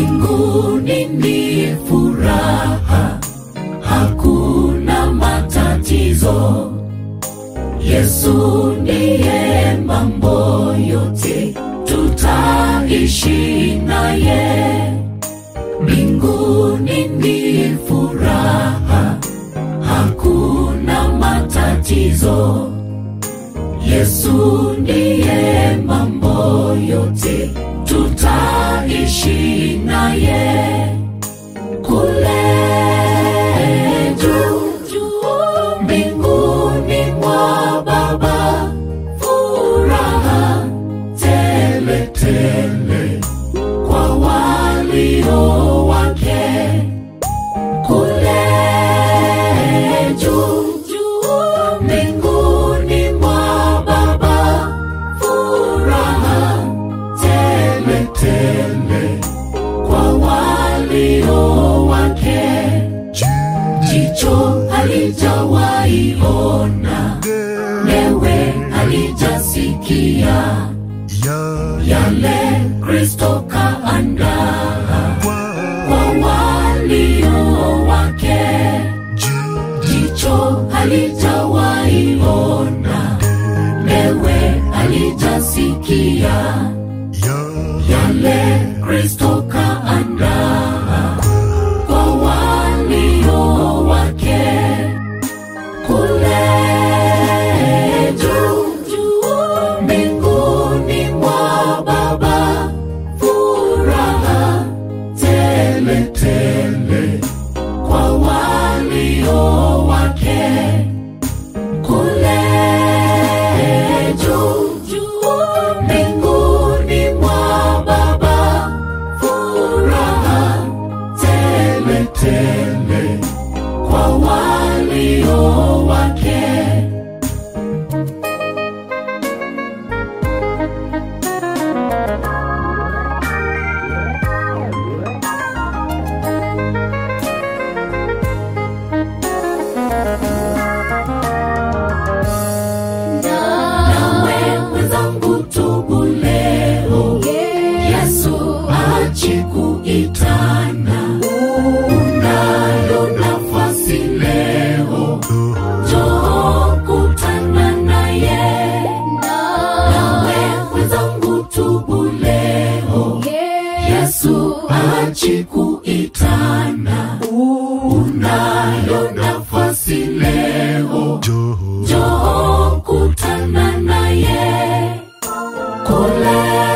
Mbinguni ni furaha, hakuna matatizo. Yesu ndiye mambo yote, tutaishi naye. Mbinguni ni furaha, hakuna matatizo. Yesu ndiye mambo yote, tutaishi naye. Kule juu mbinguni mwa Baba, furaha tele tele kwa walio wake. Kule juu mbinguni mwa Baba, furaha tele tele kwa walio wake. Jicho halijawahi ona, lewe halijasikia yale Kristo kaandaa kwa walio wake. Jicho halijawahi ona, lewe halijasikia yale Kristo kaandaa kwa walio wake. Kule juu mbinguni mwa Baba, furaha tele tele kwa walio wake. Kule juu mbinguni mwa Baba, furaha tele tele kwa walio wake. Nawe mwenzangu, tubu leo, Yesu achi kuitana. Unayo nafasi leo, njoo kutana naye. Nawe mwenzangu, tubu leo, Yesu achi kuitana. Unayo nafasi leo, njoo kutana naye. Kule